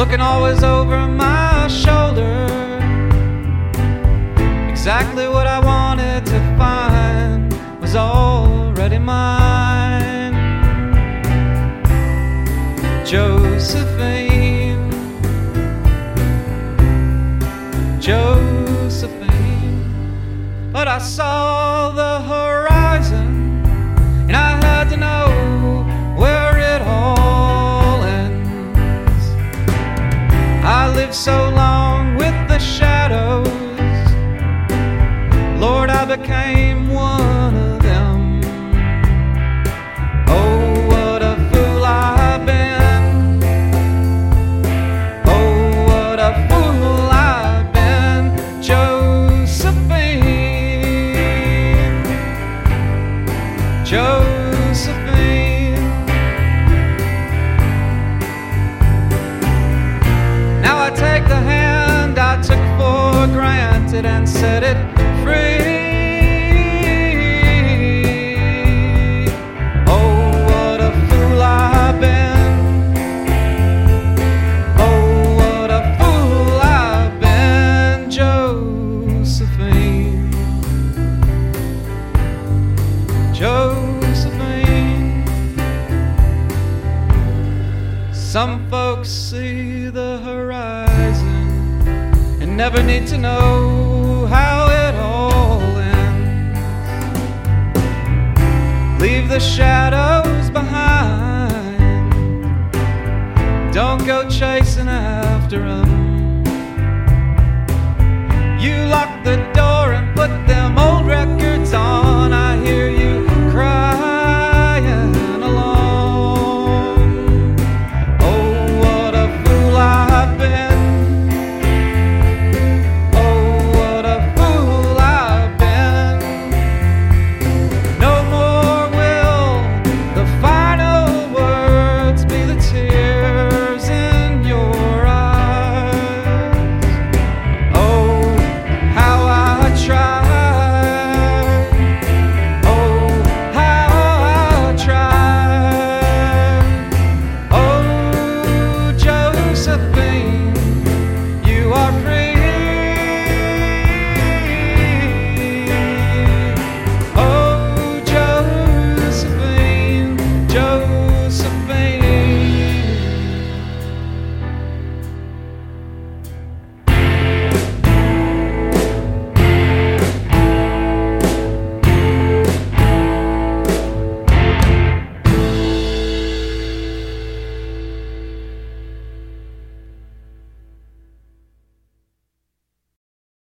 looking always over my shoulder. Exactly what I wanted to find was already mine. Josephine, Josephine. But I saw the horizon, and I had to know where it all ends. I lived so long with the shadows, Lord, I became one of them. Oh, what a fool I've been. Oh, what a fool I've been. Josephine, Josephine. Now I take the hand I took for granted and set it free. Oh, what a fool I've been. Oh, what a fool I've been. Josephine, Josephine. Some folks see the horizon and never need to know how it all ends. Leave the shadows behind. Don't go chasing